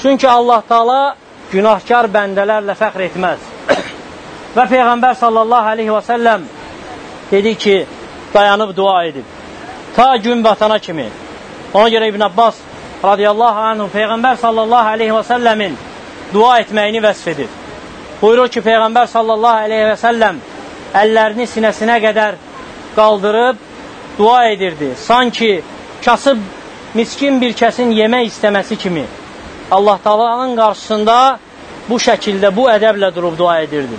Olsun ki, Allah Taala günahkar bəndələrlə fəxr etməz. Və Peyğəmbər sallallahu aleyhi və səlləm dedi ki, dayanıb dua edib. Ta gün batana kimi. Ona görə İbn Abbas radiyallahu anhu Peyğəmbər sallallahu aleyhi və səlləmin dua etməyini vəsf edir. Buyurur ki, Peyğəmbər sallallahu aleyhi və səlləm əllərini sinəsinə qədər qaldırıb dua edirdi. Sanki kasıb miskin bir kəsin yemək istəməsi kimi. Allah Taala'nın qarşısında bu şəkildə, bu ədəblə durub dua edirdi.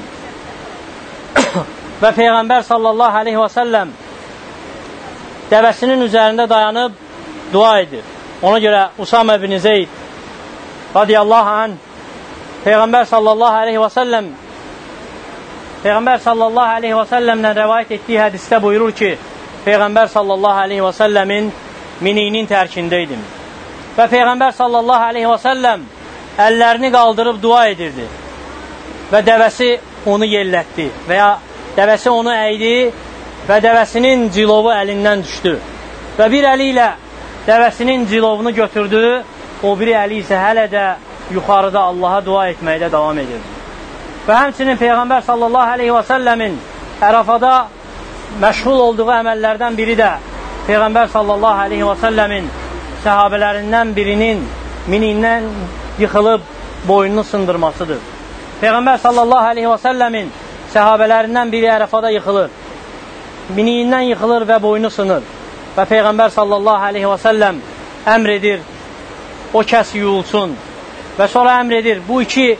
Və Peyğəmbər sallallahu aleyhi və səlləm dəvəsinin üzərində dayanıb dua edir. Ona görə Usame ibn Zeyd radiyallahu anh Peyğəmbər sallallahu aleyhi və səlləmlə rəvayət etdiyi hədisdə buyurur ki, Peyğəmbər sallallahu aleyhi və səlləmin miniyinin tərkindəydim. Və Peyğəmbər sallallahu aleyhi və səlləm əllərini qaldırıb dua edirdi. Və dəvəsi onu yellətdi və ya dəvəsi onu əydi və dəvəsinin cilovu əlindən düşdü. Və bir əli ilə dəvəsinin cilovunu götürdü, o biri əli isə hələ də yuxarıda Allaha dua etməkdə davam edirdi. Və həmçinin Peyğəmbər sallallahu aleyhi və səlləmin Ərafada məşğul olduğu əməllərdən biri də Peyğəmbər sallallahu aleyhi və səlləmin səhabələrindən birinin minindən yıxılıb boynunu sındırmasıdır. Peyğəmbər sallallahu aleyhi və səlləmin səhabələrindən biri Ərafada yıxılır. Miniyindən yıxılır və boynu sınır. Və Peyğəmbər sallallahu aleyhi və səlləm əmr edir, o kəs yuyulsun. Və sonra əmr edir, bu iki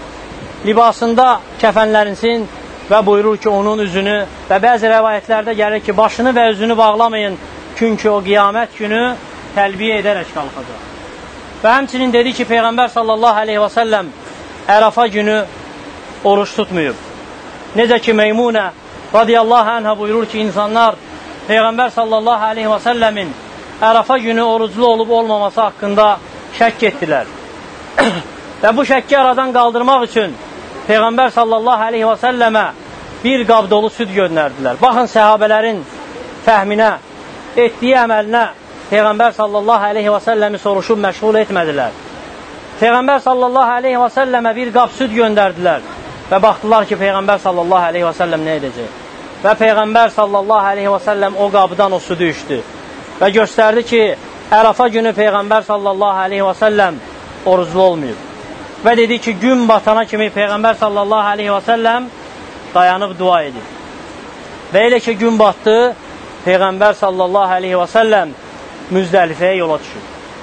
libasında kəfənlərinsin və buyurur ki, onun üzünü və bəzi rəvayətlərdə gəlir ki, başını və üzünü bağlamayın, çünki o qiyamət günü təlbiyə edərək qalxacaq. Və həmçinin dedi ki, Peyğəmbər sallallahu aleyhi və səlləm Ərafa günü oruç tutmuyub. Necə ki, Meymunə radiyallahu anhə buyurur ki, insanlar Peyğəmbər sallallahu aleyhi və səlləmin Ərafa günü oruclu olub olmaması haqqında şəkk etdilər. Və bu şəkki aradan qaldırmaq üçün Peyğəmbər sallallahu aleyhi və səlləmə bir qab dolu süd göndərdilər. Baxın, səhabələrin fəhminə, etdiyi əməlinə Peyğəmbər sallallahu aleyhi və səlləmi soruşub məşğul etmədilər. Peyğəmbər sallallahu aleyhi və səlləmə bir qab süd göndərdilər və baxdılar ki, Peyğəmbər sallallahu aleyhi və səlləm nə edəcək? Və Peyğəmbər sallallahu aleyhi və səlləm o qabdan o südü içdi və göstərdi ki, Ərafa günü Peyğəmbər sallallahu aleyhi və səlləm oruclu olmayıb. Və dedi ki, gün batana kimi Peyğəmbər sallallahu aleyhi və səlləm dayanıb dua edib. Və elə ki, gün batdı, Peyğəmbər sallallahu aleyhi və səlləm Müzdəlifəyə yola düşür.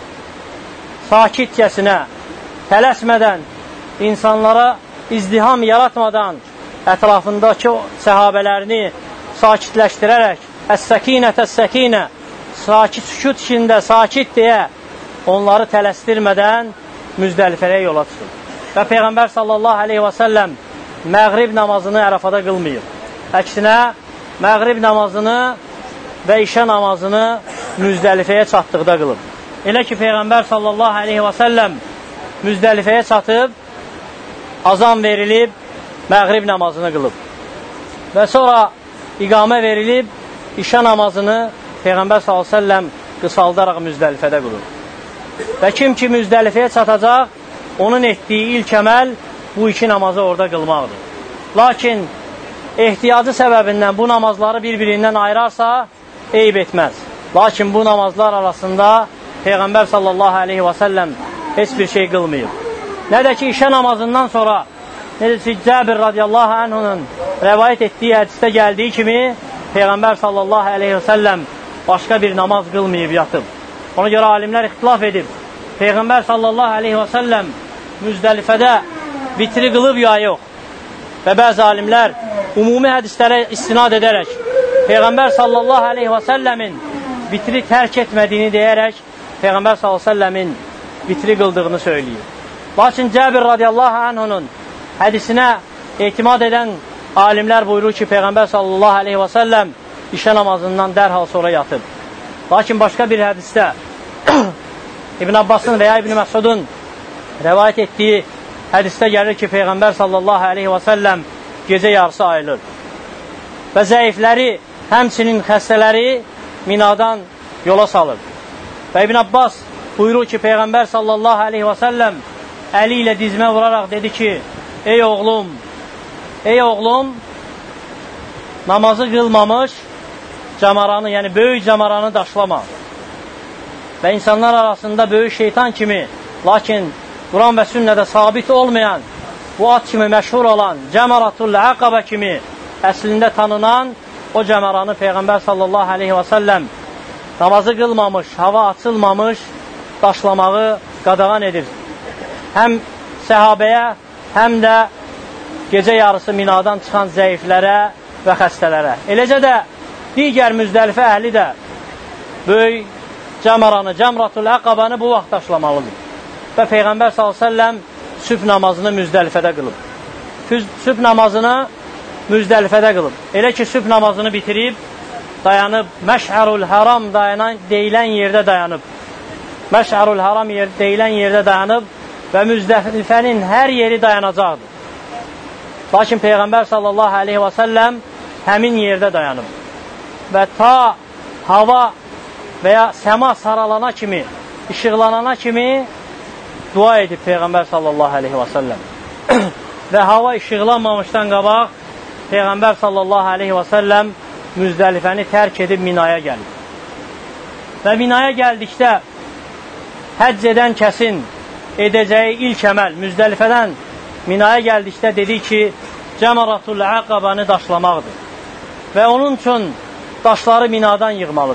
Sakitcəsinə, tələsmədən, insanlara izdiham yaratmadan, ətrafındakı səhabələrini sakitləşdirərək, əs-səkinət, əs-səkinə, sakit, sükut içində, sakit deyə onları tələsdirmədən Müzdəlifəyə yola çıxır. Və Peyğəmbər sallallahu aleyhi və səlləm məğrib namazını Ərafada qılmayıb. Əksinə, məğrib namazını və işə namazını Müzdəlifəyə çatdıqda qılıb. Elə ki, Peyğəmbər sallallahu aleyhi və səlləm Müzdəlifəyə çatıb, azan verilib, məğrib namazını qılıb. Və sonra iqamə verilib, işə namazını Peyğəmbər sallallahu aleyhi və səlləm qısaldaraq Müzdəlifədə qılıb. Və kim ki Müzdəlifəyə çatacaq, onun etdiyi ilk əməl bu iki namazı orada qılmaqdır. Lakin ehtiyacı səbəbindən bu namazları bir-birindən ayırarsa, eyb etməz. Lakin bu namazlar arasında Peyğəmbər sallallahu aleyhi və səlləm heç bir şey qılmayıb. Nə də ki, işə namazından sonra, necə ki, Cəbir radiyallahu anhunun rəvayət etdiyi hədisdə gəldiyi kimi, Peyğəmbər sallallahu aleyhi və səlləm başqa bir namaz qılmayıb yatıb. Ona görə alimlər ixtilaf edib. Peyğəmbər sallallahu aleyhi və səlləm Müzdəlifədə vitri qılıb ya yox. Və bəzi alimlər ümumi hədislərə istinad edərək Peyğəmbər sallallahu aleyhi və səlləmin vitri tərk etmədiyini deyərək Peyğəmbər sallallahu aleyhi və səlləmin vitri qıldığını söyləyir. Lakin Cəbir radiyallahu anhunun hədisinə etimad edən alimlər buyurur ki, Peyğəmbər sallallahu aleyhi və səlləm işə namazından dərhal sonra yatıb. Lakin başqa bir hədisdə İbn Abbasın və ya İbn Məsudun rəvayət etdiyi hədisdə gəlir ki, Peyğəmbər sallallahu aleyhi və səlləm gecə yarısı ayılır. Və zəifləri, həmçinin xəstələri minadan yola salır. Və İbn Abbas buyurur ki, Peyğəmbər sallallahu aleyhi və səlləm əli ilə dizmə vuraraq dedi ki, ey oğlum, namazı qılmamış camaranı, yəni böyük camaranı daşlama. Və insanlar arasında böyük şeytan kimi, lakin Quran və sünnədə sabit olmayan, bu ad kimi məşhur olan Cəmaratul Əqabə kimi əslində tanınan o cəmaranı Peyğəmbər sallallahu aleyhi və səlləm namazı qılmamış, hava açılmamış daşlamağı qadağan edir. Həm səhabəyə, həm də gecə yarısı Minadan çıxan zəiflərə və xəstələrə. Eləcə də digər Müzdəlifə əhli də böyük cəmaranı, Cəmratul Əqabanı bu vaxt daşlamalıdır. Və Peyğəmbər s.ə.v sübh namazını Müzdəlifədə qılıb. Sübh namazını Müzdəlifədə qılıb. Elə ki, sübh namazını bitirib, dayanıb, Məş'ərul Haram deyilən yerdə dayanıb. Məş'ərul Haram deyilən yerdə dayanıb və Müzdəlifənin hər yeri dayanacaqdır. Lakin Peyğəmbər sallallahu aleyhi və səlləm həmin yerdə dayanıb. Və ta hava və ya səma saralana kimi, işıqlanana kimi dua edib Peyğəmbər sallallahu aleyhi və səlləm. Və hava işıqlanmamışdan qabaq Peyğəmbər sallallahu aleyhi və səlləm Müzdəlifəni tərk edib Minaya gəlib. Və Minaya gəldikdə həcc edən kəsin edəcəyi ilk əməl Müzdəlifədən Minaya gəldikdə dedi ki, Cəmaratul Əqabanı daşlamaqdır. Və onun üçün daşları Minadan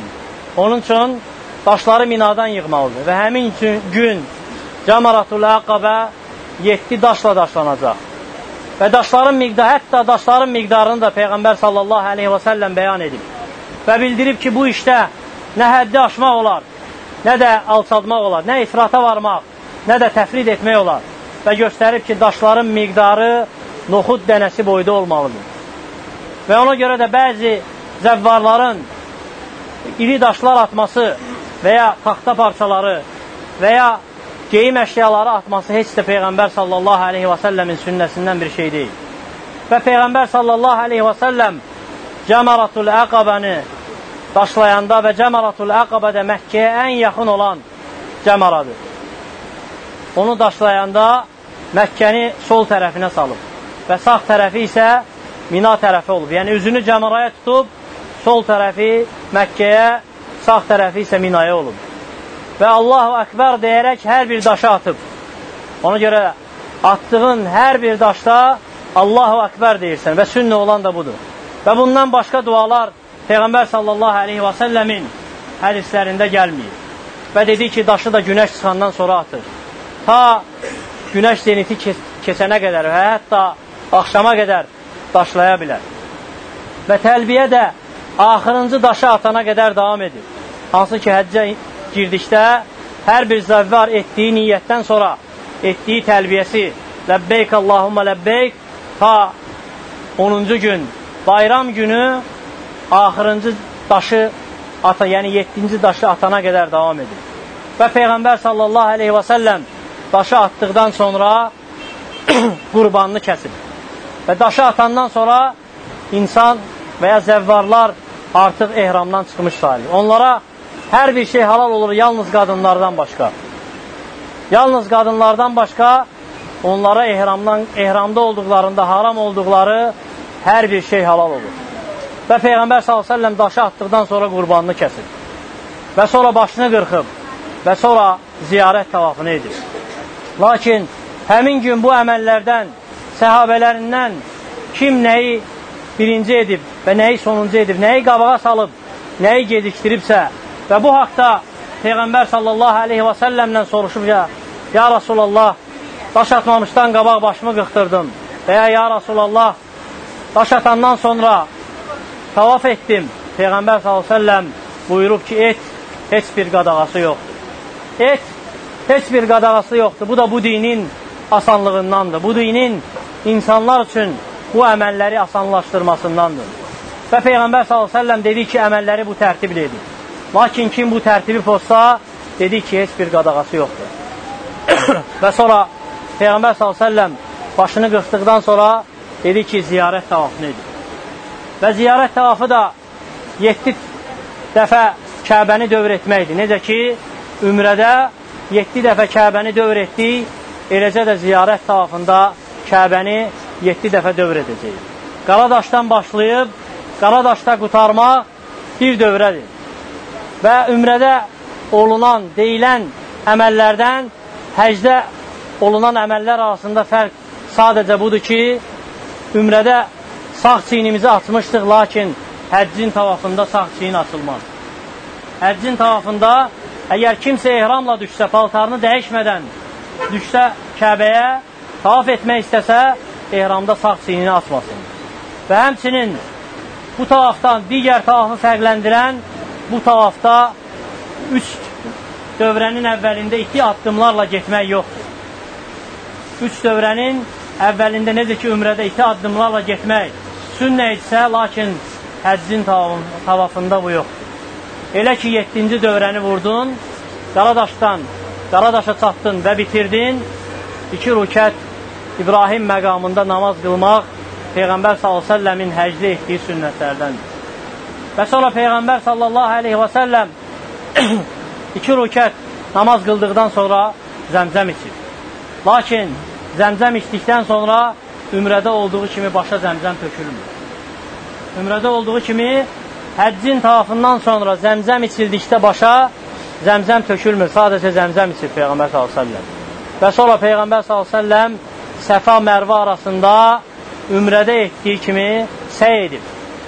yığmalıdır. Və həmin gün Cəmaratul Əqabə 7 daşla daşlanacaq. Və hətta daşların miqdarını da Peyğəmbər sallallahu aleyhi və səlləm bəyan edib. Və bildirib ki, bu işdə nə həddi aşmaq olar, nə də alçaltmaq olar, nə ifrata varmaq, nə də təfrid etmək olar. Və göstərib ki, daşların miqdarı noxud dənəsi boyda olmalıdır. Və ona görə də bəzi zəvvarların iri daşlar atması və ya taxta parçaları və ya geyim əşyaları atması heç də Peyğəmbər sallallahu aleyhi və səlləmin sünnəsindən bir şey deyil. Və Peyğəmbər sallallahu aleyhi və səlləm Cəmaratul Əqabəni daşlayanda və Cəmaratul Əqabədə Məkkəyə ən yaxın olan cəmaradır. Onu daşlayanda Məkkəni sol tərəfinə salıb və sağ tərəfi isə Mina tərəfi olub. Yəni üzünü cəmaraya tutub, sol tərəfi Məkkəyə, sağ tərəfi isə Minaya olub. Və Allahu Əkbər deyərək hər bir daşı atıb. Ona görə attığın hər bir daşda Allahu Əkbər deyirsən və sünnə olan da budur. Və bundan başqa dualar Peyğəmbər sallallahu aleyhi və səlləmin hədislərində gəlməyib. Və dedi ki, daşı da günəş çıxandan sonra atır. Ta günəş zeniti keçənə qədər və hətta axşama qədər daşlaya bilər. Və təlbiyə də axırıncı daşı atana qədər davam edir. Hansı ki, həccə girdikdə hər bir zəvvar etdiyi niyyətdən sonra etdiyi təlbiyəsi Ləbbeyk Allahumma Ləbbeyk ta 10-cu gün, bayram günü axırıncı daşı yəni 7-ci daşı atana qədər davam edir. Və Peyğəmbər sallallahu aleyhi və səlləm daşı atdıqdan sonra qurbanını kəsib. Və daşı atandan sonra insan və ya zəvvarlar artıq ehramdan çıxmış sayılır. Onlara hər bir şey halal olur, yalnız qadınlardan başqa. Yalnız qadınlardan başqa onlara ehramda olduqlarında haram olduqları hər bir şey halal olur. Və Peyğəmbər s.ə.v daşı atdıqdan sonra qurbanını kəsir. Və sonra başını qırxıb və sonra ziyarət tavafını edir. Lakin həmin gün bu əməllərdən, səhabələrindən kim nəyi birinci edib və nəyi sonuncu edib, nəyi qabağa salıb, nəyi gecikdiribsə və bu haqda Peyğəmbər sallallahu aleyhi və səlləmdən soruşub ya Rasulallah, daş atmamışdan qabaq başımı qıxdırdım və ya Rasulallah, daş atandan sonra tavaf etdim. Peyğəmbər sallallahu aleyhi və səlləm buyurub ki, et heç bir qadağası yoxdur. Et heç bir qadağası yoxdur. Bu da bu dinin asanlığındandır. Bu dinin insanlar üçün bu əməlləri asanlaşdırmasındandır. Və Peyğəmbər s.ə.v dedi ki, əməlləri bu tərtiblə edir. Lakin kim bu tərtibi pozsa, dedi ki, heç bir qadağası yoxdur. Və sonra Peyğəmbər s.ə.v başını qırxdıqdan sonra dedi ki, ziyarət tavafını edir. Və ziyarət tavafı da 7 dəfə Kəbəni dövr etməkdir. Necə ki, ümrədə 7 dəfə Kəbəni dövr etdik eləcə də ziyarət tavafında Kəbəni 7 dəfə dövr edəcək. Qaradaşdan başlayıb, Qaradaşda qutarmaq bir dövrədir. Və ümrədə olunan, deyilən əməllərdən həcdə olunan əməllər arasında fərq sadəcə budur ki, ümrədə sağ çiynimizi açmışdıq, lakin həccin tavafında sağ çiyin açılmaz. Həccin tavafında əgər kimsə ehramla düşsə, paltarını dəyişmədən düşsə Kəbəyə, tavaf etmək istəsə, ehramda sağ çiynini açmasın. Və həmçinin bu tavafdan digər tavafı fərqləndirən, bu tavafda 3 dövrənin əvvəlində 2 addımlarla getmək yoxdur. 3 dövrənin əvvəlində necə ki, ümrədə 2 addımlarla getmək sünnə etsə, lakin həccin tavafında bu yoxdur. Elə ki, 7-ci dövrəni vurdun, Qaradaşa çatdın və bitirdin, 2 rükət İbrahim məqamında namaz qılmaq Peyğəmbər s.ə.v-in həcdə etdiyi sünnətlərdəndir. Və sonra Peyğəmbər s.ə.v 2 rükət namaz qıldıqdan sonra zəmzəm içir. Lakin zəmzəm içdikdən sonra ümrədə olduğu kimi başa zəmzəm tökülmür. Ümrədə olduğu kimi həccin tavafından sonra zəmzəm içildikdə başa zəmzəm tökülmür. Sadəcə zəmzəm içir Peyğəmbər s.ə.v. Və sonra Peyğəmbər s.ə.v Səfa Mərvə arasında ümrədə etdiyi kimi səy edib.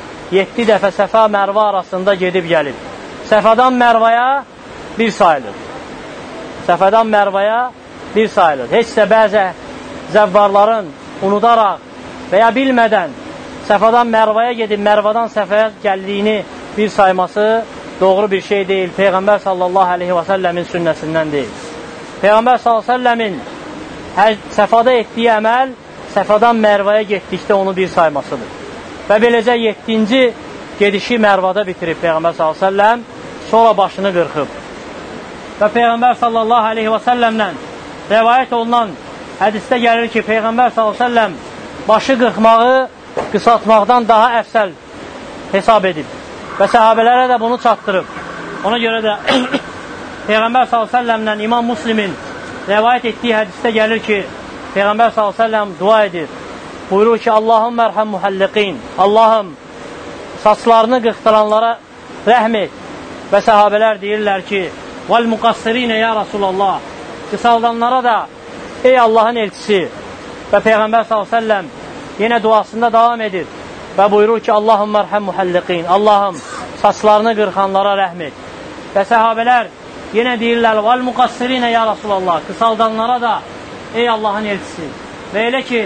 7 dəfə Səfa Mərvə arasında gedib gəlib. Səfadan Mərvəyə 1 sayılır. Səfədən Mərvəyə 1 sayılır. Heç də bəzi zəvvarların unudaraq və ya bilmədən Səfadan Mərvəyə gedib, Mərvədən Səfəyə gəldiyini 1 sayması doğru bir şey deyil. Peyğəmbər sallallahu aleyhi və səlləmin sünnəsindən deyil. Peyğəmbər sallallahu aleyhi və səlləmin Səfada etdiyi əməl Səfadan Mərvəyə getdikdə onu 1 saymasıdır. Və beləcə 7-ci gedişi Mərvada bitirib Peyğəmbər sallallahu aleyhi və səlləm, sonra başını qırxıb. Və Peyğəmbər sallallahu aleyhi və səlləmlə rəvayət olunan hədisdə gəlir ki, Peyğəmbər sallallahu aleyhi və səlləm başı qırxmağı qısaltmaqdan daha əfsəl hesab edib və səhabələrə də bunu çatdırıb. Ona görə də Peyğəmbər sallallahu aleyhi və səlləmlə İmam Müslimin rəvayət etdiyi hədisdə gəlir ki, Peyğəmbər sallallahu aleyhi və səlləm dua edir. Buyurur ki, Allahım mərhəm muhəlliqin, Allahım saçlarını qırxdıranlara rəhm et. Və səhabələr deyirlər ki, vəl müqassirinə ya Rasulallah, qısaldanlara da ey Allahın elçisi. Və Peyğəmbər sallallahu əleyhi və səlləm yenə duasında davam edir və buyurur ki, Allahum mərhəm muhəlliqin, Allahım saçlarını qırxanlara rəhm et. Və səhabələr yenə deyirlər, vəl müqassirinə ya Rasulallah, qısaldanlara da ey Allahın elçisi. Və elə ki,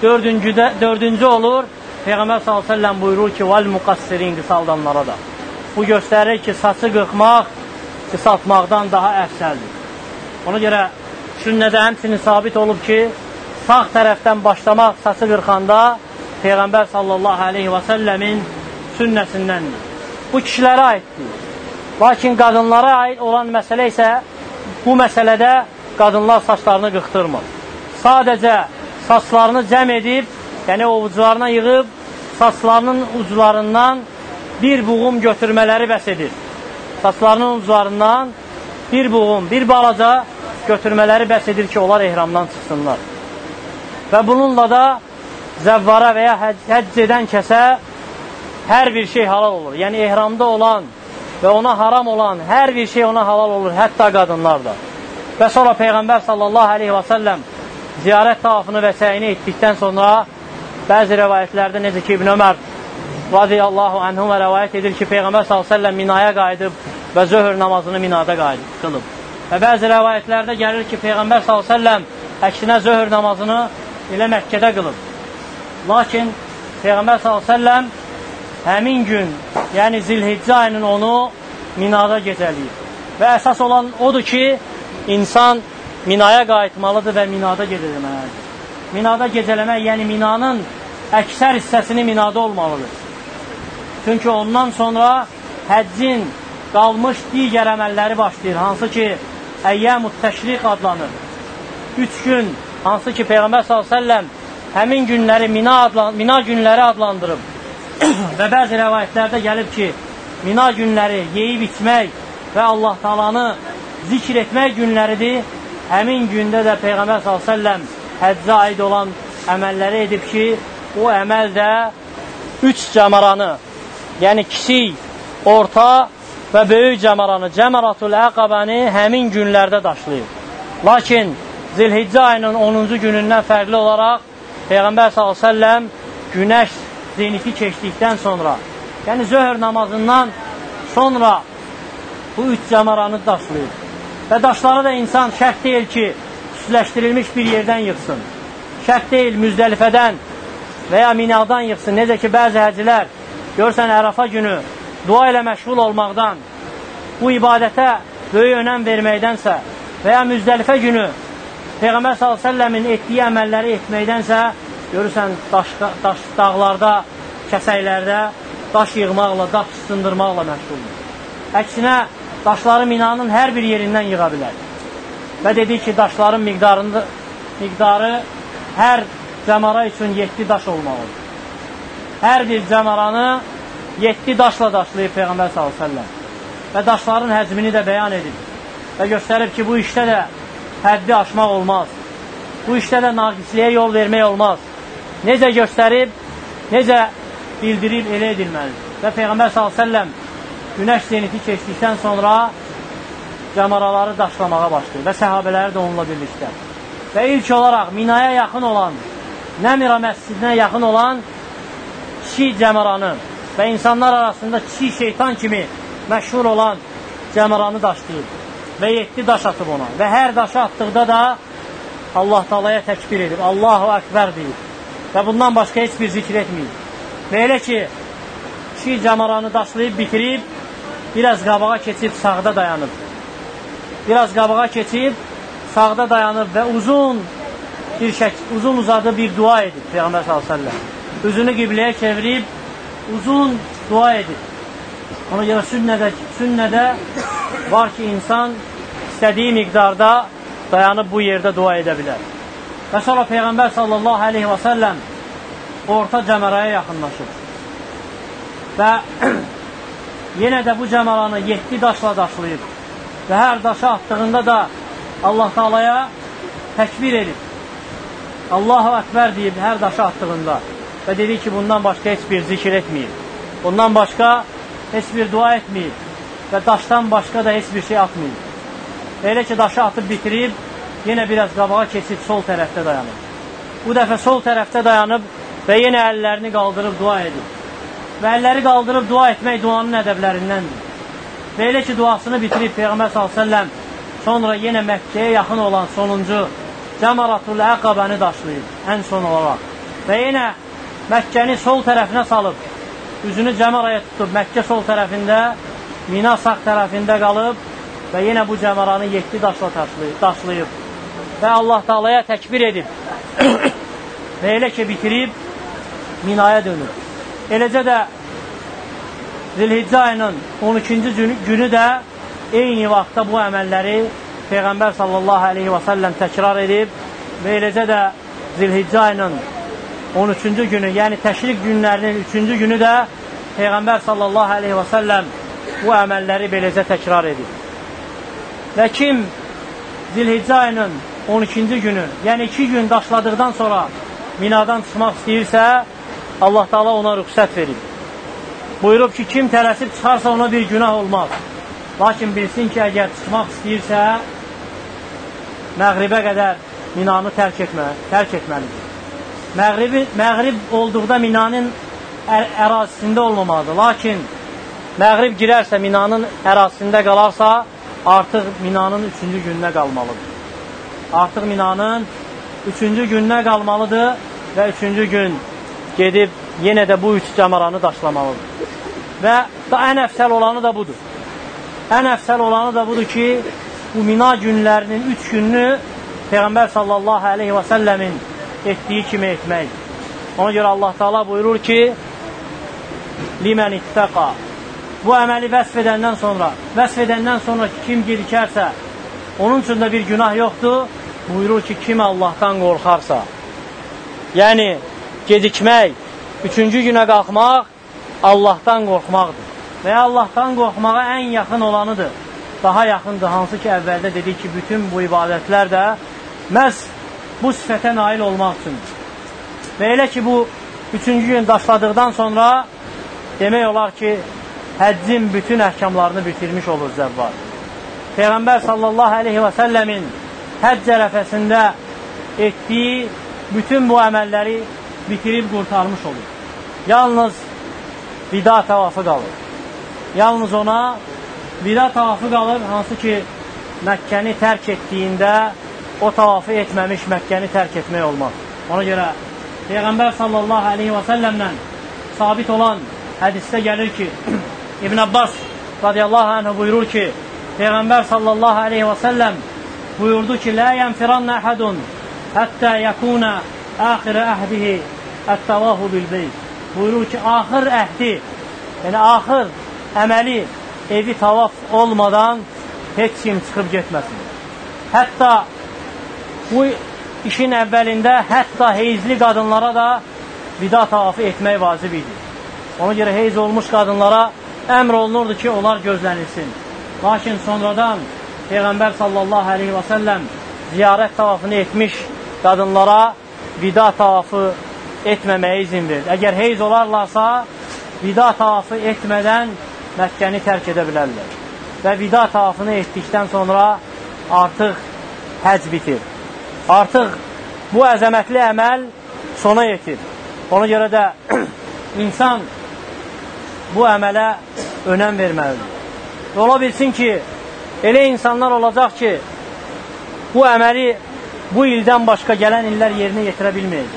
dördüncü olur, Peyğəmbər sallallahu əleyhi və səlləm buyurur ki, vəl müqassirin, qısaldanlara da. Bu göstərir ki, saçı qırxmaq qısaltmaqdan daha əfsəldir. Ona görə sünnədə həmçinin sabit olub ki, sağ tərəfdən başlamaq saçı qırxanda Peyğəmbər sallallahu aleyhi və səlləmin sünnəsindəndir. Bu kişilərə aiddir. Lakin qadınlara aid olan məsələ isə bu məsələdə qadınlar saçlarını qırxdırmır. Sadəcə saçlarını cəm edib, yəni ovucularına yığıb, saçlarının uclarından bir buğum götürmələri bəs edir. Saçlarının uclarından bir buğum, bir balaca götürmələri bəs edir ki, onlar ehramdan çıxsınlar. Və bununla da zəvvara və ya həcc edən kəsə hər bir şey halal olur. Yəni ehramda olan və ona haram olan hər bir şey ona halal olur, hətta qadınlar da. Və sonra Peyğəmbər sallallahu aleyhi və səlləm ziyarət tavafını və səyini etdikdən sonra bəzi rəvayətlərdə necə ki İbn Ömər radiyallahu anhuma rəvayət edir ki, Peyğəmbər sallallahu aleyhi və səlləm minaya qayıdıb və zöhr namazını minada qılıb. Və bəzi rəvayətlərdə gəlir ki, Peyğəmbər sallallahu aleyhi və səlləm əksinə zöhr namazını elə Məkkədə qılıb. Lakin Peyğəmbər sallallahu aleyhi və səlləm həmin gün, yəni Zilhiccə ayının onu minada gecəliyib. Və əsas olan odur ki, insan minaya qayıtmalıdır və minada gecələməlidir. Minada gecələmək, yəni minanın əksər hissəsini minada olmalıdır. Çünki ondan sonra həccin qalmış digər əməlləri başlayır, hansı ki, əyyəmut təşriq adlanır. 3 gün, hansı ki, Peyğəmbər s.ə.v həmin günləri mina günləri adlandırıb. Və bəzi rəvayətlərdə gəlib ki, mina günləri yeyib içmək və Allah Taalanı zikr etmək günləridir. həmin gündə də Peyğəmbər s.ə.v həccə aid olan əməlləri edib ki, o əməl də 3 cəmaranı, yəni kiçik, orta və böyük cəmaranı, Cəmaratul Əqabəni həmin günlərdə daşlayıb. Lakin Zilhiccə ayının 10-cu günündən fərqli olaraq Peyğəmbər s.ə.v günəş zeniti keçdikdən sonra, yəni zöhr namazından sonra bu 3 cəmaranı daşlayıb. Və daşları da insan şərt deyil ki, üstləşdirilmiş bir yerdən yıxsın. Şərt deyil Müzdəlifədən və ya Minadan yıxsın. Necə ki, bəzi həcilər görsən Ərafa günü dua ilə məşğul olmaqdan, bu ibadətə böyük önəm verməkdənsə və ya Müzdəlifə günü Peyğəmbər s.ə.v-in etdiyi əməlləri etməkdənsə, görürsən dağlarda, kəsəklərdə daş yığmaqla, daş sındırmaqla məşğuldur. Əksinə, daşları Minanın hər bir yerindən yığa bilər. Və dedik ki, daşların miqdarı hər cəmara üçün 7 daş olmalıdır. Hər bir cəmaranı 7 daşla daşlayıb Peyğəmbər s.ə.v. Və daşların həcmini də bəyan edib. Və göstərib ki, bu işdə də həddi aşmaq olmaz. Bu işdə də naqisliyə yol vermək olmaz. Necə göstərib, necə bildirib, elə edilməlidir. Və Peyğəmbər s.ə.v günəş zeniti keçdikdən sonra cəmaraları daşlamağa başlayır və səhabələri də onunla birlikdə. Və ilk olaraq Minaya yaxın olan, Nəmira məscidinə yaxın olan kiçik cəmaranı və insanlar arasında kiçik şeytan kimi məşhur olan cəmaranı daşlayır və 7 daş atıb ona. Və hər daşı atdıqda da Allah Taalaya təkbir edib, Allahu Əkbər deyib və bundan başqa heç bir zikr etməyib. Və elə ki, kiçik cəmaranı daşlayıb, bitirib, biraz qabağa keçib sağda dayanıb. Biraz qabağa keçib sağda dayanıb və uzun uzadı bir dua edib Peyğəmbər s.ə.v. Üzünü qibləyə çevirib uzun dua edib. Ona görə sünnədə var ki, insan istədiyi miqdarda dayanıb bu yerdə dua edə bilər. Və sonra Peyğəmbər s.ə.v orta cəməraya yaxınlaşıb. Və yenə də bu cəmaranı 7 daşla daşlayıb və hər daşı atdığında da Allah Taalaya təkbir edib. Allahu Əkbər deyib hər daşı atdığında və dedi ki, bundan başqa heç bir zikr etməyib. Bundan başqa heç bir dua etməyib və daşdan başqa da heç bir şey atmayıb. Elə ki, daşı atıb bitirib, yenə biraz qabağa keçib sol tərəfdə dayanıb. Bu dəfə sol tərəfdə dayanıb və yenə əllərini qaldırıb dua edib. Və əlləri qaldırıb dua etmək duanın ədəblərindəndir. Və elə ki, duasını bitirib Peyğəmbər s.ə.v sonra yenə Məkkəyə yaxın olan sonuncu Cəmaratul Əqabəni daşlayıb, ən son olaraq. Və yenə Məkkəni sol tərəfinə salıb, üzünü Cəmaraya tutub, Məkkə sol tərəfində, Mina sağ tərəfində qalıb və yenə bu cəmaranı 7 daşla daşlayıb və Allah Taalaya təkbir edib və elə ki, bitirib Minaya dönür. Eləcə də Zilhiccə ayının 12-ci günü də eyni vaxtda bu əməlləri Peyğəmbər s.ə.v təkrar edib və eləcə də Zilhiccə ayının 13-cü günü, yəni təşrik günlərinin 3-cü günü də Peyğəmbər s.ə.v bu əməlləri beləcə təkrar edib. Və kim Zilhiccə ayının 12-ci günü, yəni 2 gün daşladıqdan sonra Minadan çıxmaq istəyirsə, Allah Taala ona rüxsət verib. Buyurub ki, kim tələsib çıxarsa ona bir günah olmaz. Lakin bilsin ki, əgər çıxmaq istəyirsə, məğribə qədər Minanı tərk etməlidir. Məğrib olduqda Minanın ərazisində olmamalıdır. Lakin məğrib girərsə, Minanın ərazisində qalarsa, artıq Minanın 3-cü gününə qalmalıdır. Artıq Minanın 3-cü gününə qalmalıdır və 3-cü gün gedib yenə də bu 3 cəmaranı daşlamalıdır. Və ən əfsəl olanı da budur. Ən əfsəl olanı da budur ki, bu Mina günlərinin 3 gününü Peyğəmbər s.ə.v-in etdiyi kimi etmək. Ona görə Allah Taala buyurur ki, limən ittəqa. Bu əməli vəsf edəndən sonra ki, kim gedikərsə, onun üçün də bir günah yoxdur. Buyurur ki, kim Allahdan qorxarsa. Yəni, gecikmək, 3-cü günə qalxmaq Allahdan qorxmaqdır. Və Allahdan qorxmağa ən yaxın olanıdır. daha yaxındır. Hansı ki, əvvəldə dedik ki, bütün bu ibadətlər də məhz bu sifətə nail olmaq üçün. Və elə ki, bu 3-cü gün daşladıqdan sonra demək olar ki, həccin bütün əhkamlarını bitirmiş olur zəvvar. Peyğəmbər sallallahu aleyhi və səlləmin həcc ərəfəsində etdiyi bütün bu əməlləri bitirib qurtarmış olur. Yalnız vida tavafı qalır. Yalnız ona vida tavafı qalır, hansı ki, Məkkəni tərk etdiyində o tavafı etməmiş Məkkəni tərk etmək olmaz. Ona görə Peyğəmbər sallallahu aleyhi və səlləmlə sabit olan hədisdə gəlir ki, İbn Abbas radiyallahu anh buyurur ki, Peyğəmbər sallallahu aleyhi və səlləm buyurdu ki, لا ينفرن أحد حتى يكون آخر أهده الطواف بالبيت. Buyurur ki, axır əhdi, yəni axır əməli evi tavaf olmadan heç kim çıxıb getməsin. Hətta bu işin əvvəlində hətta heyzli qadınlara da vida tavafı etmək vacib idi. Ona görə heyz olmuş qadınlara əmr olunurdu ki, onlar gözlənilsin. Lakin sonradan Peyğəmbər sallallahu aleyhi və səlləm ziyarət tavafını etmiş qadınlara vida tavafı etməməyə izin verdi. Əgər heyz olarlarsa, vida tavafı etmədən Məkkəni tərk edə bilərlər. Və vida tavafını etdikdən sonra artıq həcc bitir. Artıq bu əzəmətli əməl sona yetir. Ona görə də insan bu əmələ önəm verməlidir. Ola bilsin ki, elə insanlar olacaq ki, bu əməli bu ildən başqa gələn illər yerinə yetirə bilməyəcək.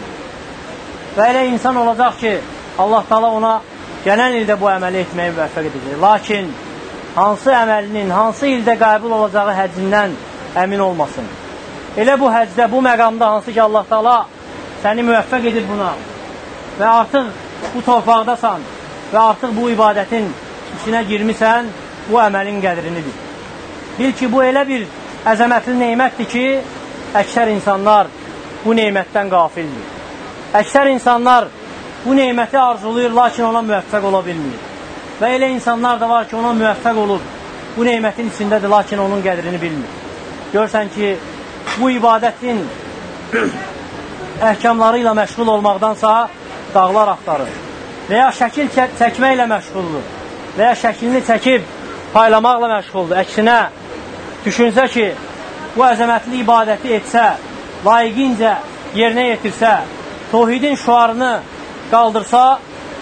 Və elə insan olacaq ki, Allah Taala ona gələn ildə bu əməli etməyi müvəffəq edəcək. Lakin hansı əməlinin, hansı ildə qəbul olacağı həccindən əmin olmasın. Elə bu həcdə, bu məqamda hansı ki, Allah Taala səni müvəffəq edir buna və artıq bu torpaqdasan və artıq bu ibadətin içinə girmisən, bu əməlin qədrini bil. Bil ki, bu elə bir əzəmətli neymətdir ki, əksər insanlar bu neymətdən qafildir. Əksər insanlar bu neyməti arzuluyur, lakin ona müvəffəq ola bilmir. Və elə insanlar da var ki, ona müvəffəq olur, bu neymətin içindədir, lakin onun qədrini bilmir. Görsən ki, bu ibadətin əhkamları ilə məşğul olmaqdansa dağlar axtarır və ya şəkil çəkməklə məşğuldur və ya şəklini çəkib paylamaqla məşğuldur. Əksinə, düşünsə ki, bu əzəmətli ibadəti etsə, layiqincə yerinə yetirsə, Tohidin şuarını qaldırsa,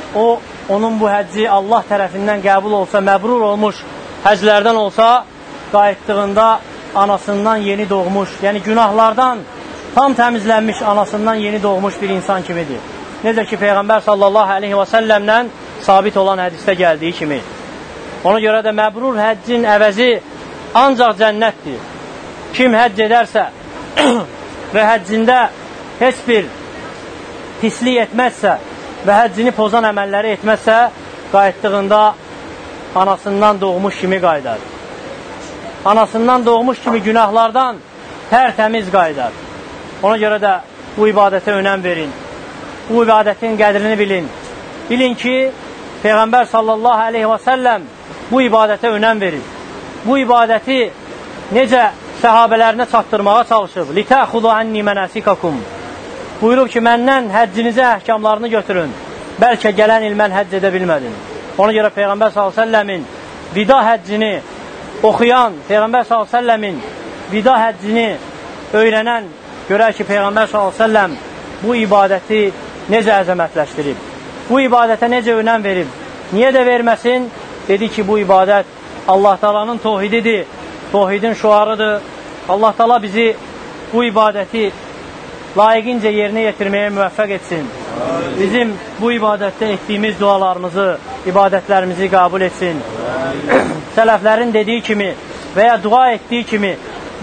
onun bu həcci Allah tərəfindən qəbul olsa, məbrur olmuş həclərdən olsa, qayıtdığında anasından yeni doğmuş, yəni günahlardan tam təmizlənmiş anasından yeni doğmuş bir insan kimidir. Necə ki, Peyğəmbər sallallahu aleyhi və səlləmlə sabit olan hədisdə gəldiyi kimi. Ona görə də məbrur həccin əvəzi ancaq cənnətdir. Kim həcc edərsə və həccində heç bir pislik etməzsə və həccini pozan əməlləri etməzsə, qayıtdığında anasından doğmuş kimi qaydar. Anasından doğmuş kimi günahlardan tərtəmiz qaydar. Ona görə də bu ibadətə önəm verin. Bu ibadətin qədrini bilin. Bilin ki, Peyğəmbər sallallahu aleyhi və səlləm bu ibadətə önəm verir. Bu ibadəti necə səhabələrinə çatdırmağa çalışıb. لِتَأْخُذُ عَنِّي مَنَاسِكَكُمْ Buyurub ki, məndən həccinizə əhkamlarını götürün. Bəlkə gələn il mən həcc edə bilmədim. Ona görə Peyğəmbər s.ə.v-in vida həccini oxuyan, Peyğəmbər s.ə.v-in vida həccini öyrənən görər ki, Peyğəmbər s.ə.v bu ibadəti necə əzəmətləşdirib, bu ibadətə necə önəm verib. Niyə də verməsin? Dedi ki, bu ibadət Allah Taala'nın tohididir, tohidin şuarıdır. Allah Taala bizi bu ibadəti layiqincə yerinə yetirməyə müvəffəq etsin. Bizim bu ibadətdə etdiyimiz dualarımızı, ibadətlərimizi qəbul etsin. Sələflərin dediyi kimi və ya dua etdiyi kimi,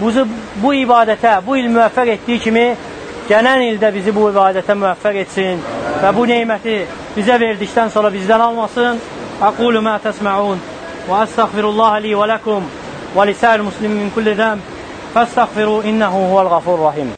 bu ibadətə, bu il müvəffəq etdiyi kimi, gələn ildə bizi bu ibadətə müvəffəq etsin və bu neyməti bizə verdikdən sonra bizdən almasın. Aqulu mə təsmə'un və əstəğfirullaha li və ləkum və lisəl muslimin min kulli zəm fəstəğfiru innəhu huvəl qafur rahim.